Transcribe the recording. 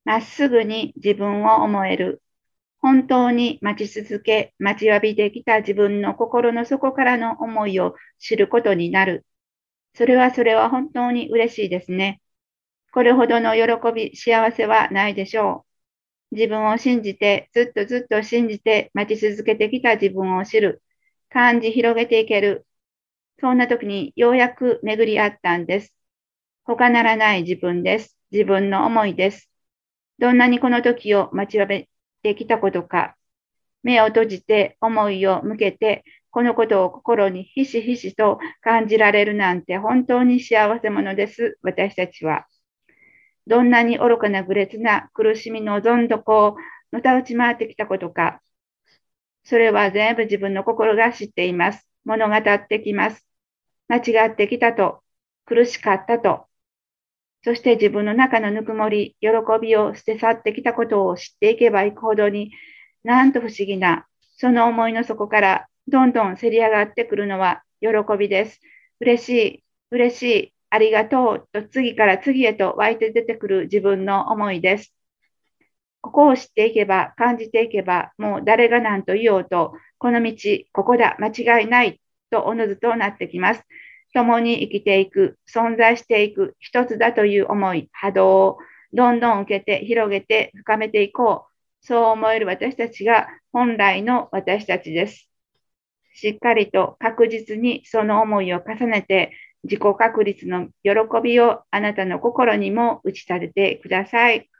まっすぐに自分を思える。本当に待ち続け、待ちわびてきた自分の心の底からの思いを知ることになる。それは本当に嬉しいですね。これほどの喜び、幸せはないでしょう。自分を信じて、ずっとずっと信じて待ち続けてきた自分を知る。感じ広げていける。そんな時にようやく巡り合ったんです。他ならない自分です。自分の思いです。どんなにこの時を待ちわびてきたことか、目を閉じて思いを向けて、このことを心にひしひしと感じられるなんて本当に幸せ者です、私たちは。どんなに愚かな愚劣な苦しみのどん底をのたうち回ってきたことか、それは全部自分の心が知っています。物語ってきます。間違ってきたと、苦しかったと、そして自分の中のぬくもり、喜びを捨て去ってきたことを知っていけばいくほどに、なんと不思議な、その思いの底からどんどんせり上がってくるのは喜びです。嬉しい、嬉しい、ありがとうと次から次へと湧いて出てくる自分の思いです。ここを知っていけば、感じていけば、もう誰が何と言おうと、この道、ここだ、間違いないとおのずとなってきます。共に生きていく、存在していく、一つだという思い、波動をどんどん受けて、広げて、深めていこう。そう思える私たちが本来の私たちです。しっかりと確実にその思いを重ねて、自己確立の喜びをあなたの心にも打ち立ててください。